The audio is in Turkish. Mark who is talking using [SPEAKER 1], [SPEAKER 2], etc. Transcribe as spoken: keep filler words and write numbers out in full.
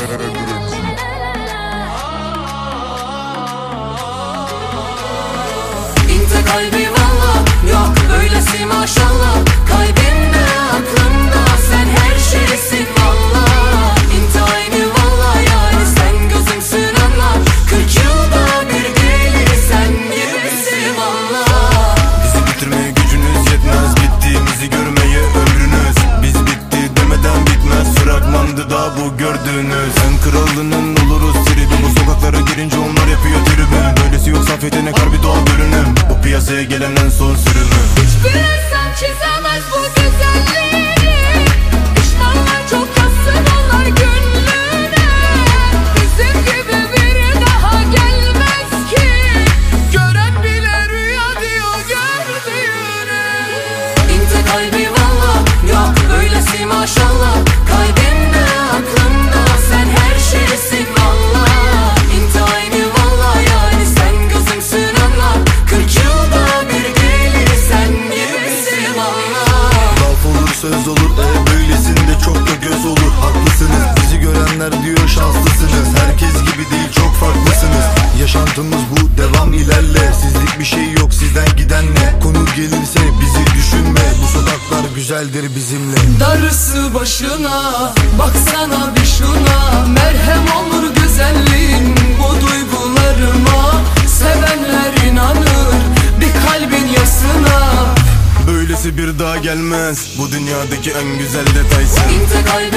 [SPEAKER 1] İnte kalbi valla, yok böylesi maşallah. Kalbimde aklımda sen her şeysin valla. İnte aynı valla, yani sen gözümsün anla. Kırk yılda bir gelirsen gibisin valla.
[SPEAKER 2] Bizi bitirmeye gücünüz yetmez, bittiğimizi görmeye ömrünüz. Biz bitti demeden bitmez, fragmandı da bu gördüğünüz. Sen kralının oluruz tribi, bu sokaklara girince onlar yapıyor tribün. Böylesi yok saf yetenek, harbi doğal görünüm. Bu piyasaya gelen en son sürümü.
[SPEAKER 1] Hiçbir insan çizemez bu güzelliği. Düşmanlar çok yazsın onlar gönlüne. Bizim gibi biri daha gelmez ki. Gören bile rüya diyor gördüğüne. İnte kalbi valla, yok böylesi maşallah. Kalbimde aklımda sen her şeysin valla. İnte aynı valla, yani sen gözümsün anla. Kırk yılda bir gelirsen gibisin valla.
[SPEAKER 2] Laf olur söz olur, e böylesinde çok da göz olur. Haklısınız, bizi görenler diyor şanslısınız. Herkes gibi değil, çok farklısınız. Yaşantımız bu, devam ilerle. Sizlik bir şey yok, sizden giden ne? Konu gelirse bizi düşünme. Bu sokaklar güzeldir bizimle.
[SPEAKER 1] Darısı başına, baksana bir şuna. Merhem olur güzelliğin bu duygularıma. Sevenler inanır bir kalbin yasına.
[SPEAKER 2] Böylesi bir daha gelmez, bu dünyadaki en güzel detaysın.
[SPEAKER 1] İnte kalbi